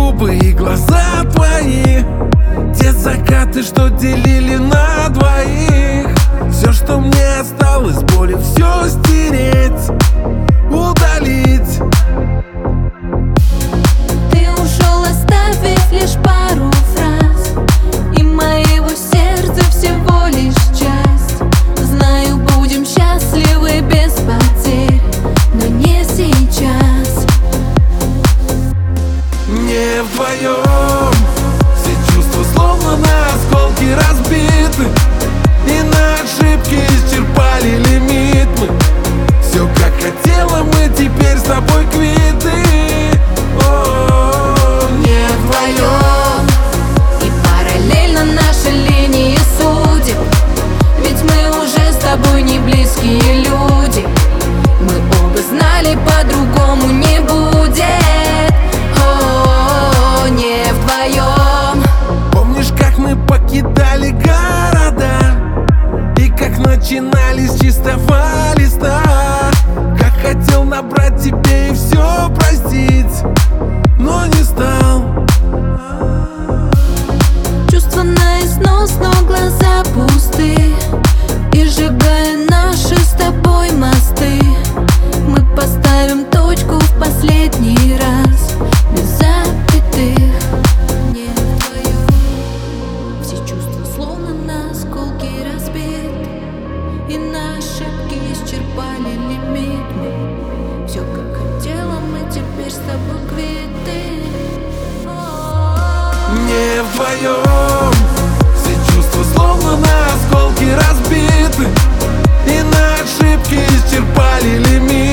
губы и глаза твои, те закаты, что делили на двоих. Все, что мне осталось, боли все стереть, удалить. Ты ушел, оставив лишь пару фраз, и моего сердца всего лишь часть. Знаю, будем счастливы без потерь, но не сейчас. Не вдвоем, все чувства словно на осколки разбиты, и на ошибки исчерпали лимит мы. Все как хотела, мы теперь с тобой квиты. О, не вдвоем. И параллельно наши линии судеб, ведь мы уже с тобой не близкие люди. Мы оба знали, по-другому не будет. О, не вдвоем. Помнишь, как мы покидали города, и как начинали с чистого листа? Как хотел набрать тебе и все простить, но не стал. Чувства на износ, но глаза пусты, и сжигая наши с тобой мосты, мы поставим точку в последний раз, без запятых. Не вдвоем. Все чувства словно на осколки разбиты, и на ошибки исчерпали лимит мы. Все как хотела, мы теперь с тобой квиты. Не вдвоем, все чувства словно на осколки разбиты, и на ошибки исчерпали лимит.